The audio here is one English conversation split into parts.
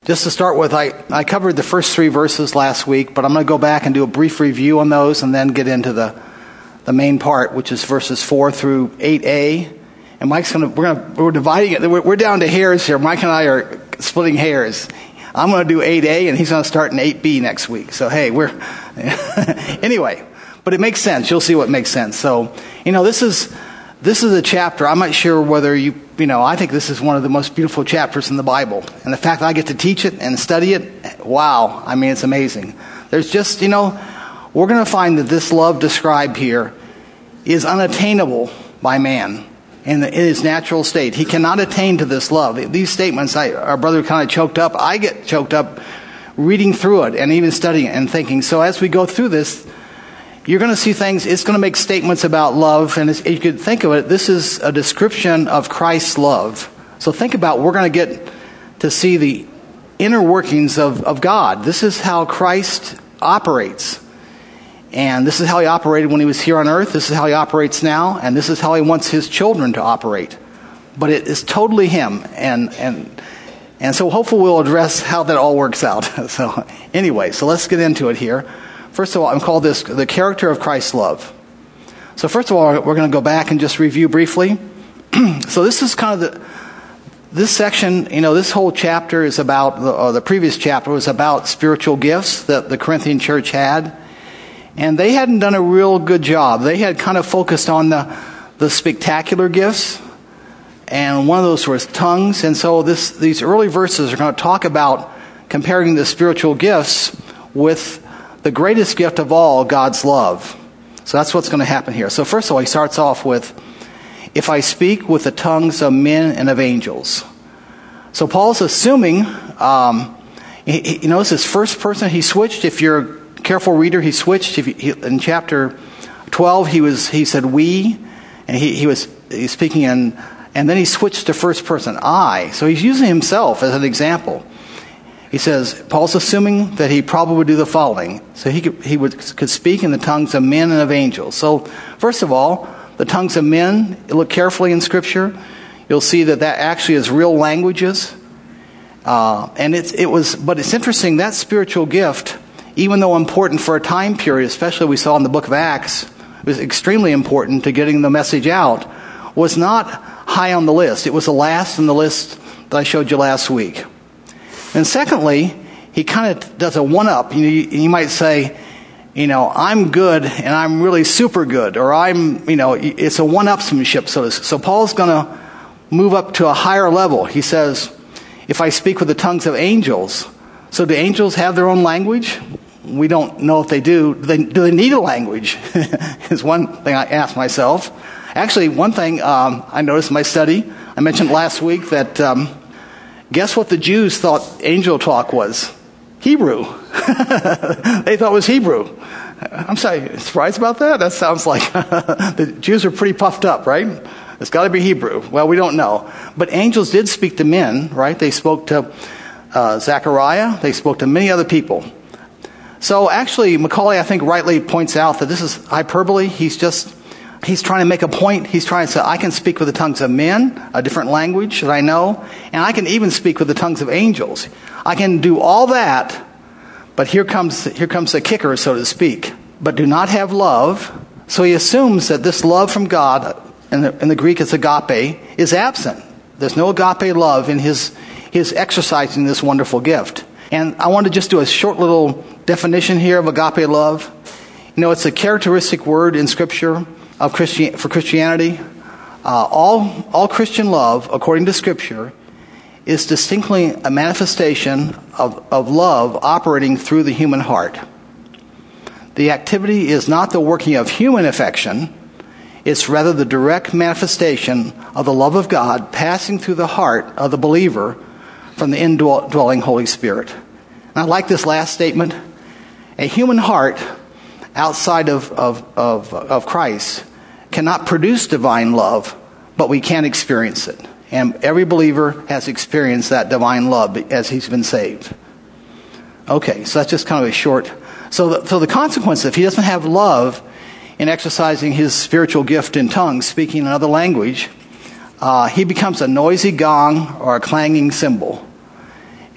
Just to start with, I covered the first 3 verses last week, but I'm going to go back and do a brief review on those and then get into the main part, which is verses 4 through 8a. And Mike's we're dividing it. We're down to hairs here. Mike and I are splitting hairs. I'm going to do 8a and he's going to start in 8b next week. So hey, anyway, but it makes sense. You'll see what makes sense. So, this is a chapter. I'm not sure whether I think this is one of the most beautiful chapters in the Bible. And the fact that I get to teach it and study it, wow. I mean, it's amazing. There's just, we're going to find that this love described here is unattainable by man in his natural state. He cannot attain to this love. These statements, our brother kind of choked up. I get choked up reading through it and even studying it and thinking. So as we go through this, you're going to see things, it's going to make statements about love, and you could think of it, this is a description of Christ's love. So think about, we're going to get to see the inner workings of God. This is how Christ operates. And this is how he operated when he was here on earth. This is how he operates now. And this is how he wants his children to operate. But it is totally him. And so hopefully we'll address how that all works out. So anyway, so let's get into it here. First of all, I'm called this the character of Christ's love. So first of all, we're going to go back and just review briefly. So this is kind of this section, this whole chapter is about, the previous chapter was about spiritual gifts that the Corinthian church had. And they hadn't done a real good job. They had kind of focused on the spectacular gifts. And one of those was tongues. And so these early verses are going to talk about comparing the spiritual gifts with the greatest gift of all, God's love. So that's what's going to happen here. So first of all, he starts off with, if I speak with the tongues of men and of angels. So Paul's assuming, this is first person. He switched. If you're a careful reader, he switched. In chapter 12, he said we, and he's speaking and then he switched to first person, I. So he's using himself as an example. He says, Paul's assuming that he probably would do the following. So he could speak in the tongues of men and of angels. So first of all, the tongues of men, look carefully in Scripture. You'll see that actually is real languages. But it's interesting, that spiritual gift, even though important for a time period, especially we saw in the book of Acts, it was extremely important to getting the message out, was not high on the list. It was the last in the list that I showed you last week. And secondly, he kind of does a one-up. You might say, I'm good and I'm really super good. Or it's a one-upsmanship. So Paul's going to move up to a higher level. He says, if I speak with the tongues of angels. So do angels have their own language? We don't know if they do. Do they need a language? Is one thing I ask myself. Actually, one thing I noticed in my study, I mentioned last week that... guess what the Jews thought angel talk was? Hebrew. They thought it was Hebrew. I'm sorry, surprised about that? That sounds like the Jews are pretty puffed up, right? It's got to be Hebrew. Well, we don't know. But angels did speak to men, right? They spoke to Zechariah. They spoke to many other people. So actually, Macaulay, I think, rightly points out that this is hyperbole. He's trying to make a point. He's trying to say, I can speak with the tongues of men, a different language that I know, and I can even speak with the tongues of angels. I can do all that, but here comes the kicker, so to speak. But do not have love. So he assumes that this love from God, in the Greek it's agape, is absent. There's no agape love in his exercising this wonderful gift. And I want to just do a short little definition here of agape love. It's a characteristic word in Scripture for Christianity. All Christian love, according to Scripture, is distinctly a manifestation of love operating through the human heart. The activity is not the working of human affection. It's rather the direct manifestation of the love of God passing through the heart of the believer from the indwelling Holy Spirit. And I like this last statement. A human heart outside of Christ cannot produce divine love, but we can experience it. And every believer has experienced that divine love as he's been saved. Okay, so that's just kind of a short... So the consequence, if he doesn't have love in exercising his spiritual gift in tongues, speaking another language, he becomes a noisy gong or a clanging cymbal.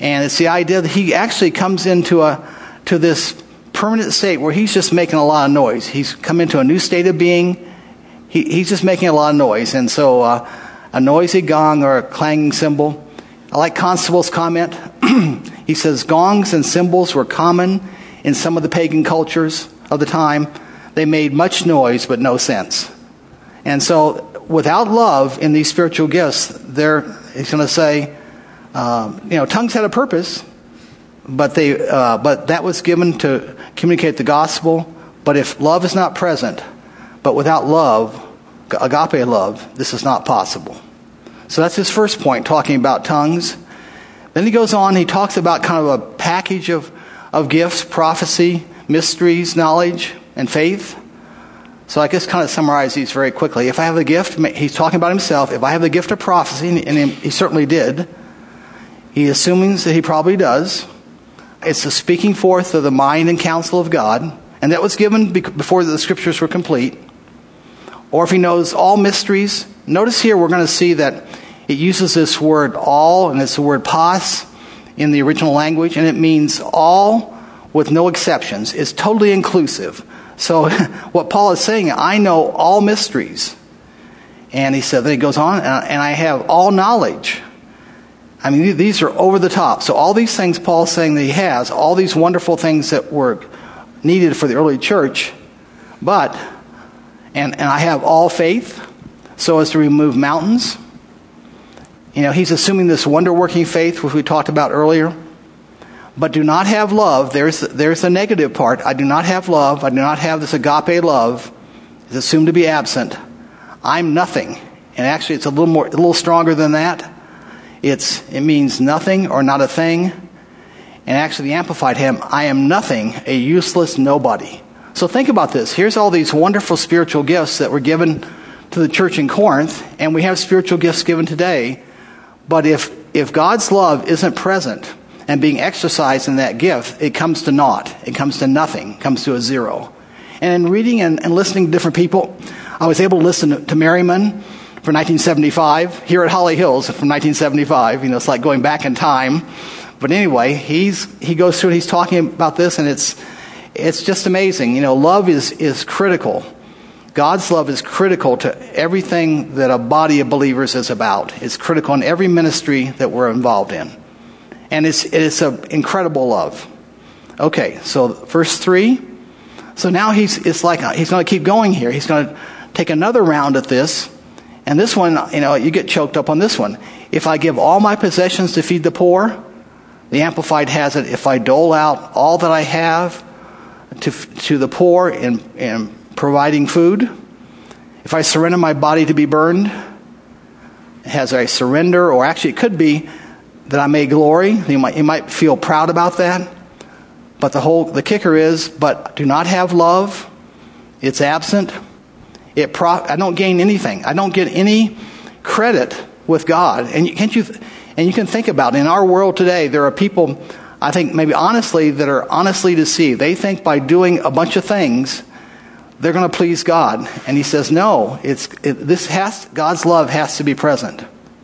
And it's the idea that he actually comes into to this permanent state where he's just making a lot of noise. He's come into a new state of being. He's just making a lot of noise. And so a noisy gong or a clanging cymbal. I like Constable's comment. He says, gongs and cymbals were common in some of the pagan cultures of the time. They made much noise but no sense. And so without love in these spiritual gifts, he's going to say, tongues had a purpose, but that was given to communicate the gospel. But if love is not present, but without love, agape love, this is not possible. So that's his first point, talking about tongues. Then he goes on, he talks about kind of a package of gifts, prophecy, mysteries, knowledge, and faith. So I guess kind of summarize these very quickly. If I have the gift, he's talking about himself. If I have the gift of prophecy, and he certainly did, he assumes that he probably does. It's the speaking forth of the mind and counsel of God, and that was given before the scriptures were complete. Or if he knows all mysteries, notice here we're going to see that it uses this word all, and it's the word pas in the original language, and it means all with no exceptions. It's totally inclusive. So what Paul is saying, I know all mysteries. And he said, then he goes on, and I have all knowledge. I mean, these are over the top. So all these things Paul's saying that he has, all these wonderful things that were needed for the early church, and I have all faith so as to remove mountains. He's assuming this wonder-working faith, which we talked about earlier. But do not have love. There's the negative part. I do not have love. I do not have this agape love. It's assumed to be absent. I'm nothing. And actually, it's a little stronger than that. It means nothing or not a thing. And actually, the Amplified hymn, I am nothing, a useless nobody. So think about this. Here's all these wonderful spiritual gifts that were given to the church in Corinth, and we have spiritual gifts given today. But if God's love isn't present and being exercised in that gift, it comes to naught. It comes to nothing. It comes to a zero. And in reading and listening to different people, I was able to listen to Merriman for 1975, here at Holly Hills from 1975. It's like going back in time. But anyway, he goes through and he's talking about this, and it's just amazing. Love is critical. God's love is critical to everything that a body of believers is about. It's critical in every ministry that we're involved in. And it's an incredible love. Okay, so verse 3. So now he's going to keep going here. He's going to take another round at this. And this one, you get choked up on this one. If I give all my possessions to feed the poor, the Amplified has it, if I dole out all that I have to the poor in providing food, if I surrender my body to be burned, as I surrender, or actually it could be that I may glory. You might feel proud about that. But the kicker is, but do not have love. It's absent. I don't gain anything. I don't get any credit with God. And you can think about it. In our world today, there are people, I think maybe honestly, that are honestly deceived. They think by doing a bunch of things, they're going to please God. And he says, no, God's love has to be present.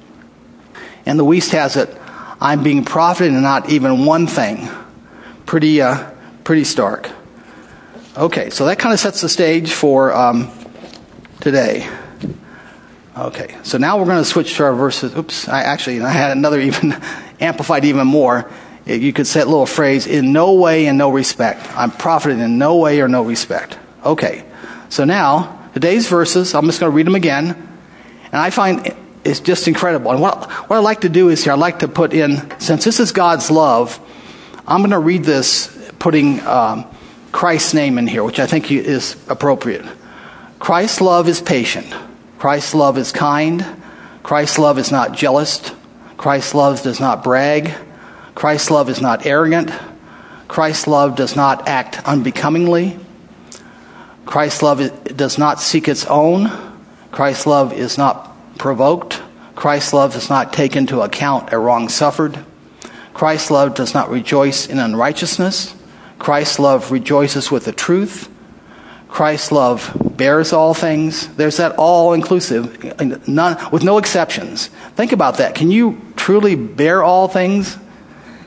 And the Wuest has it, I'm being profited in not even one thing. Pretty stark. Okay, so that kind of sets the stage for today. Okay, so now we're going to switch to our verses. Oops, I had another even amplified even more. You could say a little phrase, in no way and no respect. I'm profited in no way or no respect. Okay, so now, today's verses, I'm just going to read them again. And I find it's just incredible. And what I like to do is here, I like to put in, since this is God's love, I'm going to read this putting Christ's name in here, which I think is appropriate. Christ's love is patient. Christ's love is kind. Christ's love is not jealous. Christ's love does not brag. Christ's love is not arrogant. Christ's love does not act unbecomingly. Christ's love does not seek its own. Christ's love is not provoked. Christ's love does not take into account a wrong suffered. Christ's love does not rejoice in unrighteousness. Christ's love rejoices with the truth. Christ's love bears all things. There's that all-inclusive, none, with no exceptions. Think about that. Can you truly bear all things?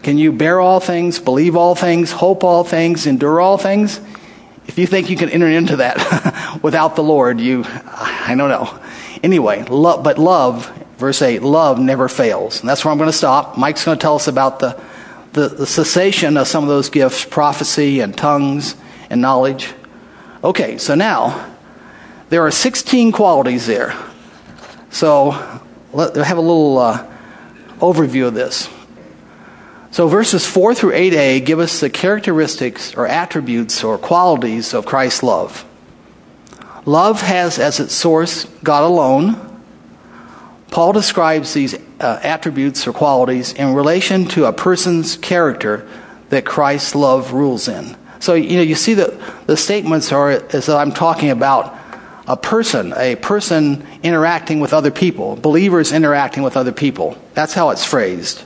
Can you bear all things, believe all things, hope all things, endure all things? If you think you can enter into that without the Lord, I don't know. Anyway, but love, verse 8, love never fails. And that's where I'm going to stop. Mike's going to tell us about the cessation of some of those gifts, prophecy and tongues and knowledge. Okay, so now, there are 16 qualities there. So, let's have a little overview of this. So verses 4 through 8a give us the characteristics or attributes or qualities of Christ's love. Love has as its source God alone. Paul describes these attributes or qualities in relation to a person's character that Christ's love rules in. So, you see that the statements are as though I'm talking about a person interacting with other people, believers interacting with other people. That's how it's phrased.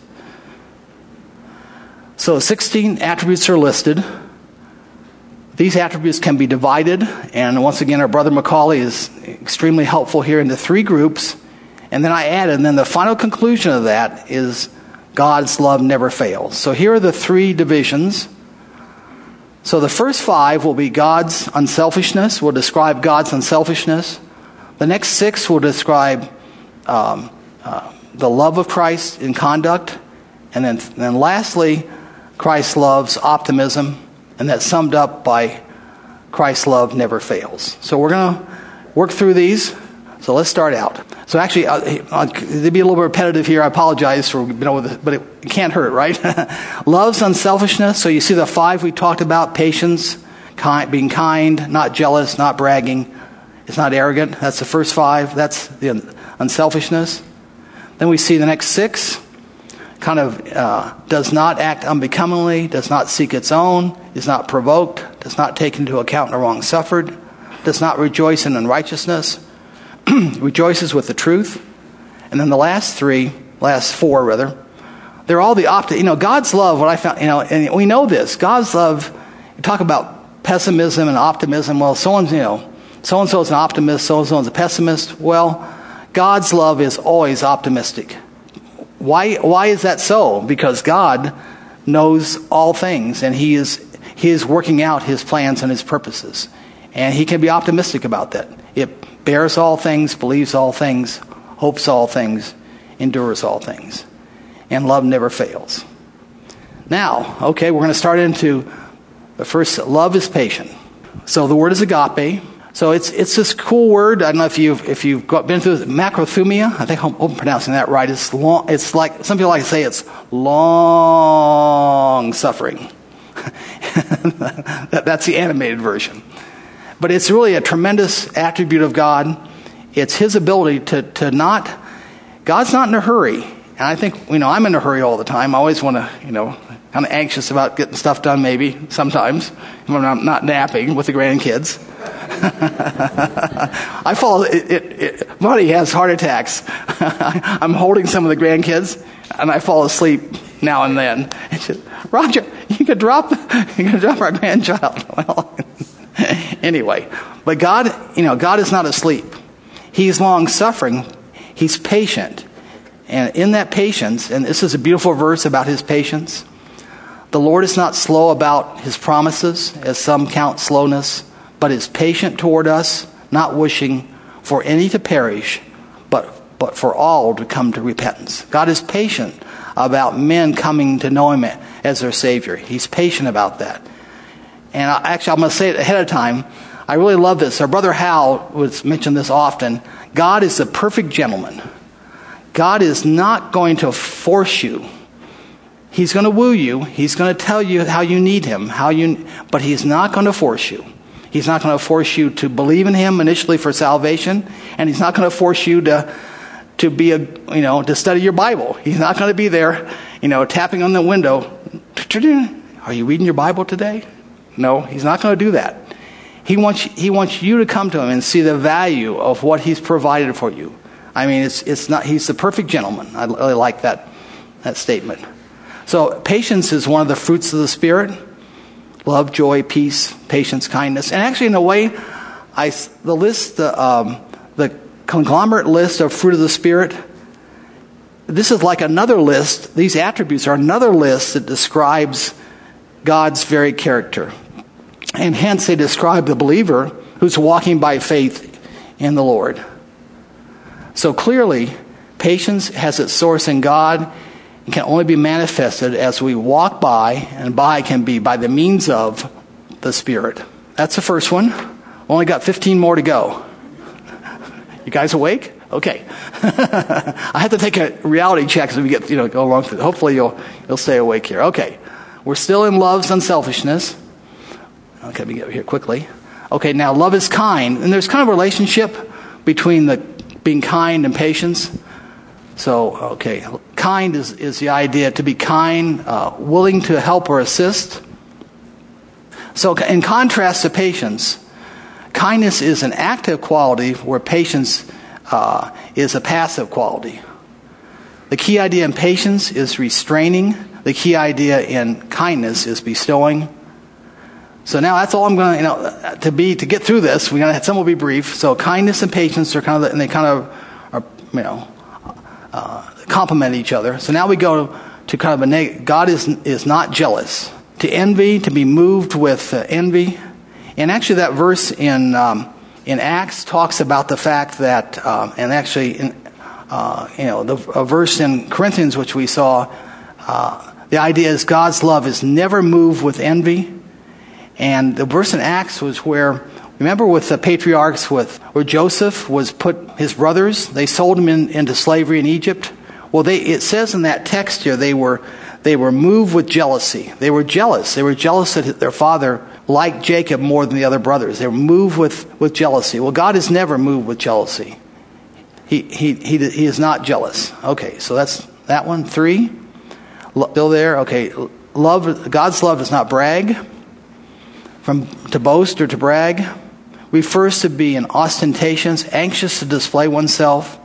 So 16 attributes are listed. These attributes can be divided, and once again, our brother Macaulay is extremely helpful here into 3 groups. And then I added, and then the final conclusion of that is God's love never fails. So here are the 3 divisions. So the first 5 will be God's unselfishness. We'll describe God's unselfishness. The next 6 will describe the love of Christ in conduct. And then lastly, Christ's love's optimism. And that's summed up by Christ's love never fails. So we're going to work through these. So let's start out. So actually, to be a little bit repetitive here, I apologize for but it can't hurt, right? Love's unselfishness. So you see the 5 we talked about: patience, being kind, not jealous, not bragging. It's not arrogant. That's the first 5. That's the unselfishness. Then we see the next 6. Kind of does not act unbecomingly, does not seek its own, is not provoked, does not take into account the wrong suffered, does not rejoice in unrighteousness, rejoices with the truth. And then the last 4 rather, they're all the opposite. God's love, what I found, and we know this, God's love, you talk about pessimism and optimism. Well, so-and-so is an optimist, so-and-so is a pessimist. Well, God's love is always optimistic. Why is that so? Because God knows all things, and He is working out His plans and His purposes. And He can be optimistic about that. It bears all things, believes all things, hopes all things, endures all things. And love never fails. Now, okay, we're going to start into the first. Love is patient. So the word is agape. So it's this cool word. I don't know if you've been through macrothumia. I think I'm pronouncing that right. It's long. It's like some people like to say it's long suffering. That's the animated version. But it's really a tremendous attribute of God. It's His ability to not. God's not in a hurry. And I think I'm in a hurry all the time. I always want to kind of anxious about getting stuff done. Maybe sometimes when I'm not napping with the grandkids. I fall. Marty has heart attacks. I'm holding some of the grandkids, and I fall asleep now and then. And she said, Roger, you could drop our grandchild. Well, anyway, but God is not asleep. He's long suffering. He's patient, and in that patience, and this is a beautiful verse about His patience. The Lord is not slow about His promises, as some count slowness, but is patient toward us, not wishing for any to perish, but for all to come to repentance. God is patient about men coming to know Him as their Savior. He's patient about that. And I'm going to say it ahead of time. I really love this. Our brother Hal would mention this often. God is the perfect gentleman. God is not going to force you. He's going to woo you. He's going to tell you how you need Him, but He's not going to force you. He's not going to force you to believe in Him initially for salvation, and He's not going to force you to to study your Bible. He's not going to be there, tapping on the window. Are you reading your Bible today? No, He's not going to do that. He wants you to come to Him and see the value of what He's provided for you. I mean, it's not. He's the perfect gentleman. I really like that statement. So patience is one of the fruits of the Spirit. Love, joy, peace, patience, kindness. And actually, in a way, the conglomerate list of fruit of the Spirit this is like another list. These attributes are another list that describes God's very character. And hence they describe the believer who's walking by faith in the Lord. So clearly, patience has its source in God and can only be manifested as we walk by, and by can be by the means of the Spirit. That's the first one. Only got 15 more to go. You guys awake? Okay. I have to take a reality check as we get, go along through. Hopefully you'll stay awake here. Okay. We're still in love's unselfishness. Okay, let me get here quickly. Okay, now love is kind. And there's kind of a relationship between the being kind and patience. So, okay, kind is the idea to be kind, willing to help or assist. So in contrast to patience, kindness is an active quality where patience is a passive quality. The key idea in patience is restraining. The key idea in kindness is bestowing. So now that's all I'm going to get through this. Some will be brief. So kindness and patience are complement each other. So now we go to kind of God is not jealous. To envy, to be moved with envy. And actually that verse in Acts talks about the fact that, and actually a verse in Corinthians which we saw, the idea is God's love is never moved with envy. And the verse in Acts was where, remember with the patriarchs, where Joseph was put, his brothers, they sold him into slavery in Egypt. Well, it says in that text here, they were moved with jealousy. They were jealous. They were jealous that their father liked Jacob more than the other brothers. They were moved with jealousy. Well, God is never moved with jealousy. He is not jealous. Okay, so that's that one. 3, still there. Okay, God's love does not brag. To boast or to brag, refers to being ostentatious, anxious to display oneself,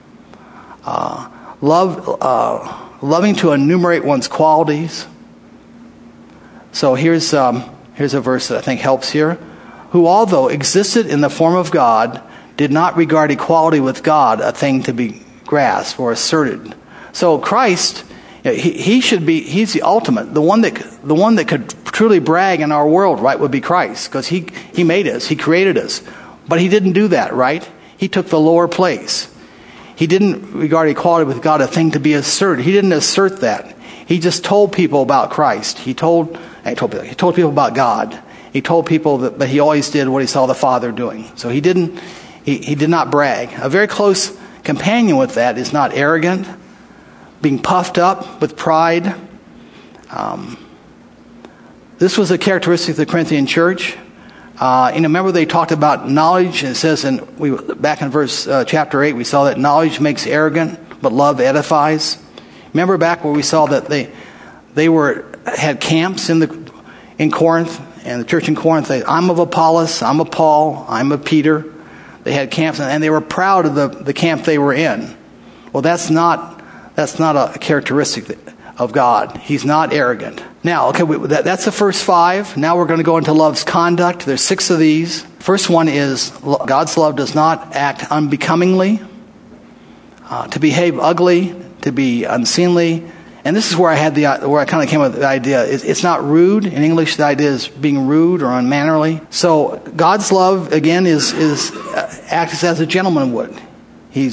loving to enumerate one's qualities. So here's a verse that I think helps here. Who, although existed in the form of God, did not regard equality with God a thing to be grasped or asserted. So Christ, he's the ultimate, the one that could truly brag in our world, right, would be Christ, because he made us, he created us. But he didn't do that, right? He took the lower place. He didn't regard equality with God a thing to be asserted. He didn't assert that. He just told people about Christ. He told people about God. He told people that he always did what he saw the Father doing. So he did not brag. A very close companion with that is not arrogant, being puffed up with pride. This was a characteristic of the Corinthian church. Remember they talked about knowledge. It says back in chapter 8, we saw that knowledge makes arrogant, but love edifies. Remember back where we saw that they had camps in Corinth, and the church in Corinth. I'm of Apollos, I'm of Paul, I'm of Peter. They had camps, and they were proud of the camp they were in. Well, that's not a characteristic of God. He's not arrogant. Now, okay, that's the first 5. Now we're going to go into love's conduct. There's 6 of these. First one is God's love does not act unbecomingly, to behave ugly, to be unseemly. And this is where I kind of came up with the idea. It's not rude. In English, the idea is being rude or unmannerly. So God's love, again, acts as a gentleman would. He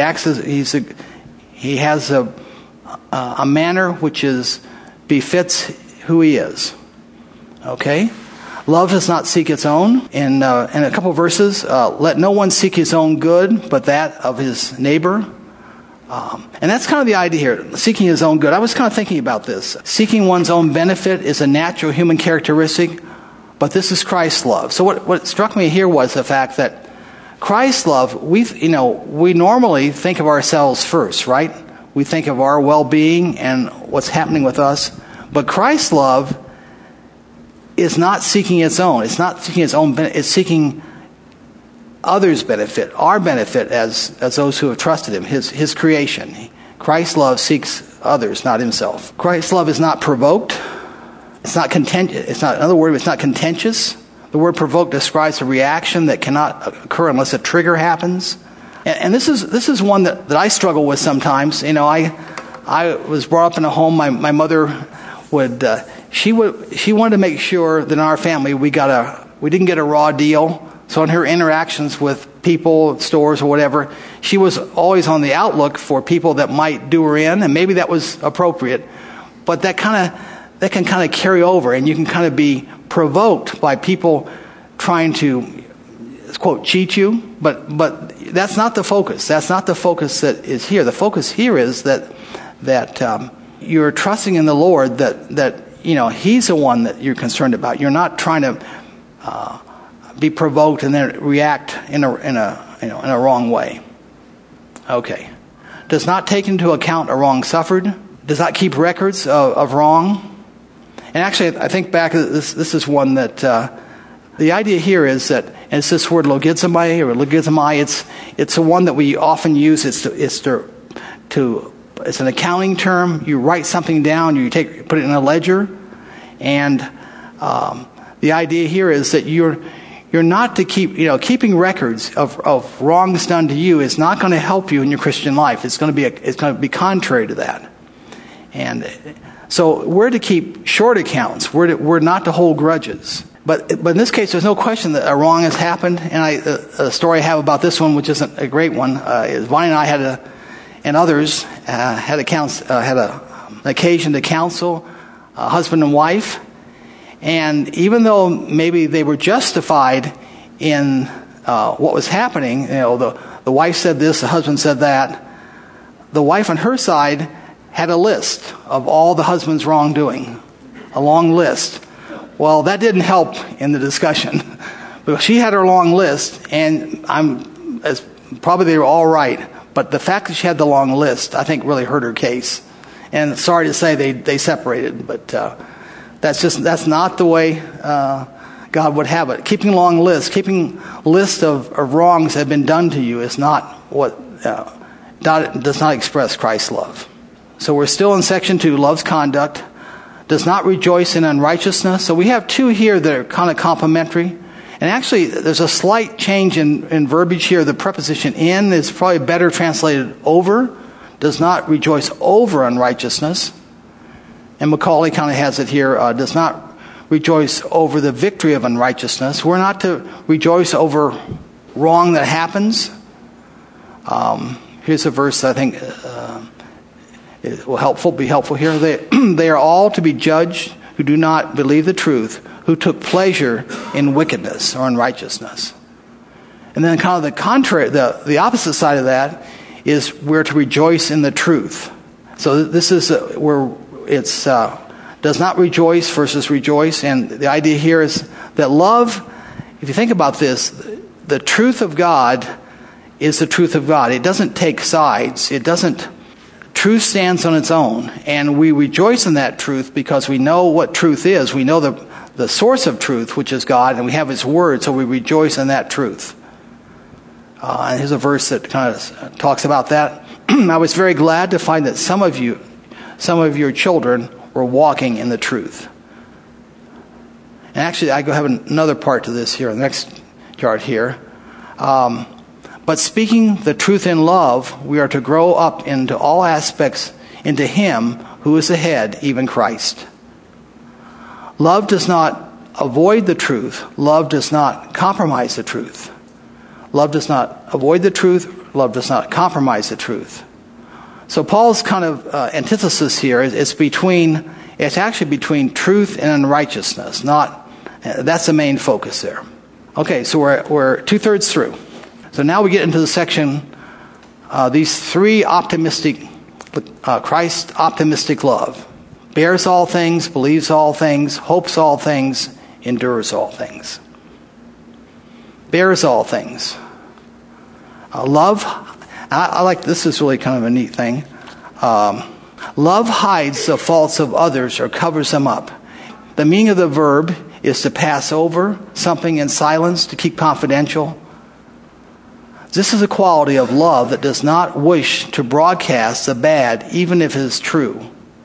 has a manner which befits who he is. Okay? Love does not seek its own. In a couple of verses, let no one seek his own good, but that of his neighbor. And that's kind of the idea here, seeking his own good. I was kind of thinking about this. Seeking one's own benefit is a natural human characteristic, but this is Christ's love. So what struck me here was the fact that Christ's love, we normally think of ourselves first, right? We think of our well-being and what's happening with us. But Christ's love is not seeking its own. It's not seeking its own benefit. It's seeking others' benefit, our benefit as those who have trusted him, his creation. Christ's love seeks others, not himself. Christ's love is not provoked. It's not contentious. Another word, it's not contentious. The word provoke describes a reaction that cannot occur unless a trigger happens. And this is one that I struggle with sometimes. I I was brought up in a home. My mother would she wanted to make sure that in our family we didn't get a raw deal. So in her interactions with people, stores, or whatever, she was always on the outlook for people that might do her in, and maybe that was appropriate. But that can kind of carry over, and you can kind of be provoked by people trying to, quote, cheat you. But that's not the focus. That's not the focus that is here. The focus here is that you're trusting in the Lord, that He's the one that you're concerned about. You're not trying to be provoked and then react in a wrong way. Okay. Does not take into account a wrong suffered. Does not keep records of wrong. And actually, I think back, this is one that the idea here is that, and it's this word logizomai or logizomai. It's the one that we often use. It's an accounting term. You write something down. You put it in a ledger, and the idea here is that you're not to keeping records of wrongs done to you is not going to help you in your Christian life. It's going to be contrary to that. And so we're to keep short accounts. We're not to hold grudges. But in this case, there's no question that a wrong has happened. And the story I have about this one, which isn't a great one, is Bonnie and I and others had an occasion to counsel a husband and wife. And even though maybe they were justified in what was happening, the wife said this, the husband said that, the wife on her side had a list of all the husband's wrongdoing, a long list. Well, that didn't help in the discussion. But she had her long list, and probably they were all right. But the fact that she had the long list, I think, really hurt her case. And sorry to say, they separated. But that's not the way God would have it. Keeping list of wrongs that have been done to you is not what does not express Christ's love. So we're still in section 2, love's conduct. Does not rejoice in unrighteousness. So we have two here that are kind of complementary. And actually, there's a slight change in verbiage here. The preposition in is probably better translated over. Does not rejoice over unrighteousness. And Macaulay kind of has it here. Does not rejoice over the victory of unrighteousness. We're not to rejoice over wrong that happens. Here's a verse I think it will be helpful here. They are all to be judged who do not believe the truth, who took pleasure in wickedness or unrighteousness. And then kind of the contrary, the opposite side of that is we're to rejoice in the truth. So this is where it's does not rejoice versus rejoice. And the idea here is that love, if you think about this, the truth of God is the truth of God. It doesn't take sides. Truth stands on its own, and we rejoice in that truth because we know what truth is. We know the source of truth, which is God, and we have His Word, so we rejoice in that truth. And here's a verse that kind of talks about that. I was very glad to find that some of your children were walking in the truth. And actually, I have another part to this here, the next chart here. But speaking the truth in love, we are to grow up into all aspects into Him who is the head, even Christ. Love does not avoid the truth. Love does not compromise the truth. Love does not avoid the truth. Love does not compromise the truth. So Paul's kind of antithesis here is it's actually between truth and unrighteousness. That's the main focus there. Okay, so we're 2/3 through. So now we get into the section, these three Christ's optimistic love. Bears all things, believes all things, hopes all things, endures all things. Bears all things. Love, I like, this is really kind of a neat thing. Love hides the faults of others or covers them up. The meaning of the verb is to pass over something in silence, to keep confidential. This is a quality of love that does not wish to broadcast the bad, even if it is true.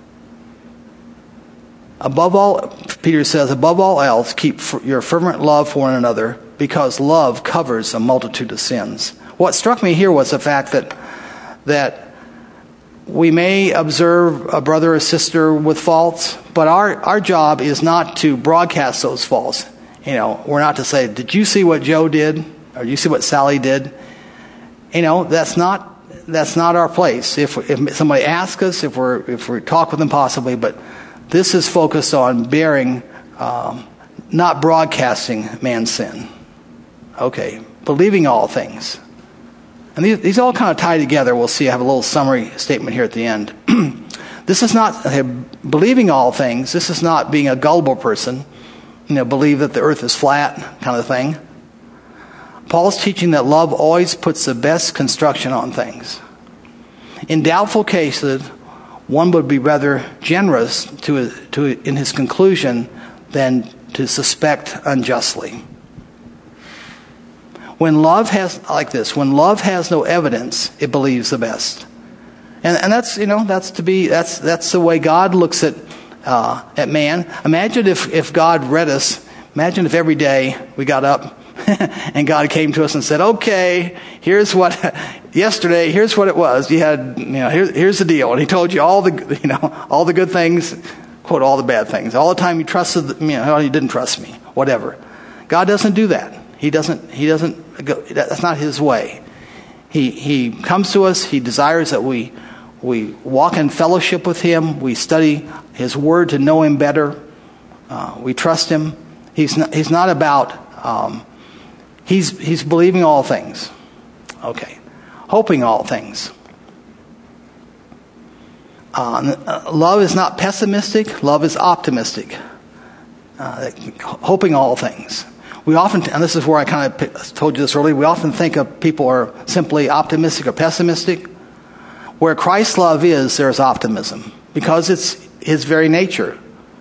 Above all, Peter says, above all else, keep your fervent love for one another, because love covers a multitude of sins. What struck me here was the fact that We may observe a brother or sister with faults, but our job is not to broadcast those faults. We're not to say, did you see what Joe did? Or did you see what Sally did? That's not our place. If somebody asks us, if we talk with them possibly, but this is focused on bearing, not broadcasting man's sin. Okay, believing all things. And these all kind of tie together. We'll see. I have a little summary statement here at the end. This is not believing all things. This is not being a gullible person, believe that the earth is flat kind of thing. Paul's teaching that love always puts the best construction on things. In doubtful cases, one would be rather generous in his conclusion than to suspect unjustly. When love has no evidence, it believes the best, and that's the way God looks at man. Imagine if God read us. Imagine if every day we got up and God came to us and said, "Okay, here's what yesterday. Here's what it was. You had, here's the deal." And He told you all the good things, quote all the bad things. All the time you trusted, you didn't trust me, whatever. God doesn't do that. He doesn't go. That's not His way. He comes to us. He desires that we walk in fellowship with Him. We study His Word to know Him better. We trust Him. He's not about. He's believing all things. Okay, hoping all things. Love is not pessimistic. Love is optimistic. Hoping all things. We often, and this is where I kind of told you this earlier, we often think of people are simply optimistic or pessimistic. Where Christ's love is, there's optimism, because it's His very nature.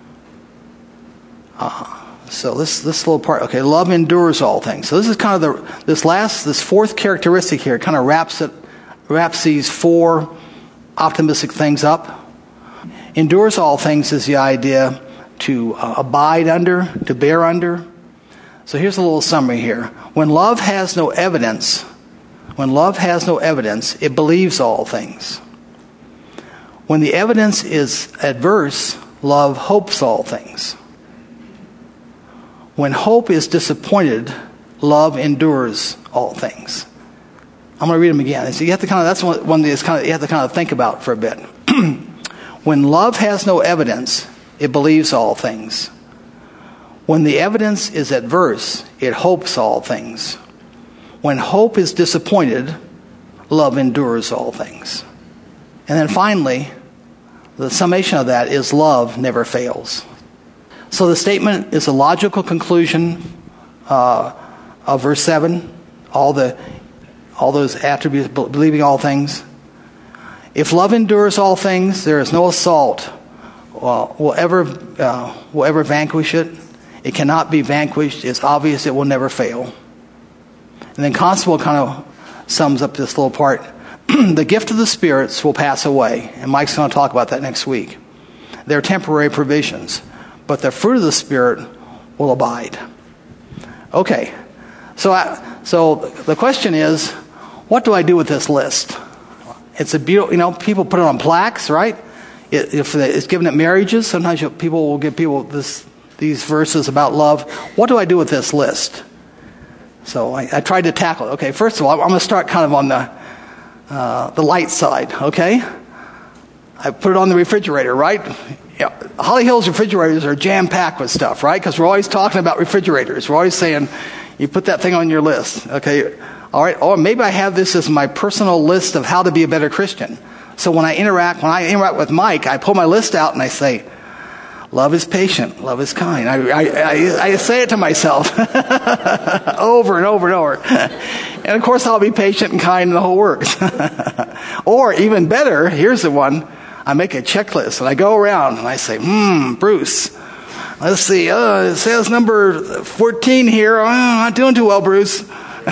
So this little part, okay, love endures all things. So this is kind of this fourth characteristic here, kind of wraps these four optimistic things up. Endures all things is the idea to abide under, to bear under. So here's a little summary here. When love has no evidence, it believes all things. When the evidence is adverse, love hopes all things. When hope is disappointed, love endures all things. I'm going to read them again. So you have to that's one you have to kind of think about for a bit. When love has no evidence, it believes all things. When the evidence is adverse, it hopes all things. When hope is disappointed, love endures all things. And then finally, the summation of that is love never fails. So the statement is a logical conclusion of verse 7, all those attributes, believing all things. If love endures all things, there is no assault will ever vanquish it. It cannot be vanquished. It's obvious it will never fail. And then Constable kind of sums up this little part. The gift of the spirits will pass away. And Mike's going to talk about that next week. They're temporary provisions. But the fruit of the Spirit will abide. Okay. So the question is, what do I do with this list? It's a beautiful, people put it on plaques, right? If it's given at marriages, sometimes people will give people these verses about love. What do I do with this list? So I tried to tackle it. Okay, first of all, I'm going to start kind of on the light side, okay? I put it on the refrigerator, right? Yeah, Holly Hills refrigerators are jam-packed with stuff, right? Because we're always talking about refrigerators. We're always saying, you put that thing on your list, okay? All right, or maybe I have this as my personal list of how to be a better Christian. So when I interact with Mike, I pull my list out and I say, love is patient, love is kind. I say it to myself over and over and over. And of course I'll be patient and kind and the whole works. Or even better, here's the one, I make a checklist and I go around and I say, Bruce, let's see, it says number 14 here. I'm not doing too well, Bruce.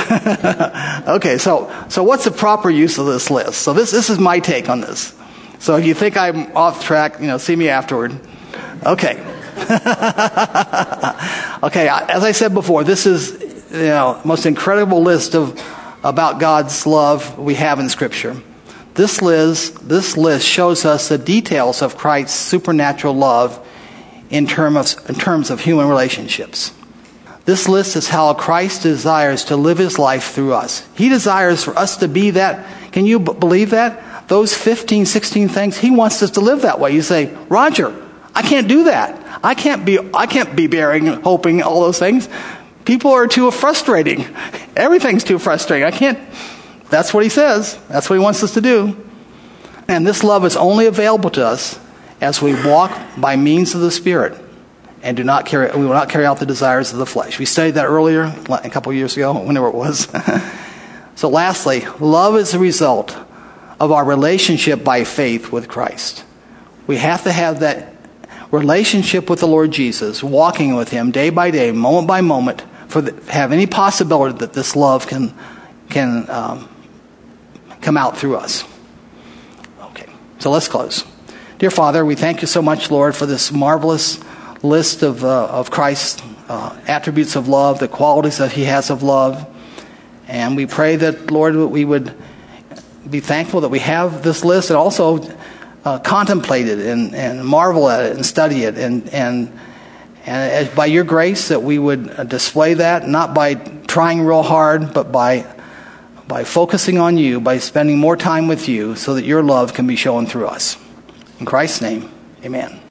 Okay, so what's the proper use of this list? So this is my take on this. So if you think I'm off track, see me afterward. Okay. Okay, as I said before, this is the most incredible list about God's love we have in Scripture. This list shows us the details of Christ's supernatural love in terms of human relationships. This list is how Christ desires to live his life through us. He desires for us to be that. Can you believe that? Those 15, 16 things, he wants us to live that way. You say, Roger, I can't do that. I can't be bearing, hoping, all those things. People are too frustrating. Everything's too frustrating. I can't. That's what he says. That's what he wants us to do. And this love is only available to us as we walk by means of the Spirit and we will not carry out the desires of the flesh. We studied that earlier, a couple of years ago, whenever it was. So lastly, love is the result of our relationship by faith with Christ. We have to have that relationship with the Lord Jesus, walking with him day by day, moment by moment, have any possibility that this love can come out through us. Okay, so let's close. Dear Father, we thank you so much, Lord, for this marvelous list of Christ's attributes of love, the qualities that he has of love. And we pray that, Lord, we would be thankful that we have this list and also contemplate it and marvel at it and study it. And as by your grace that we would display that, not by trying real hard, but by focusing on you, by spending more time with you so that your love can be shown through us. In Christ's name, amen.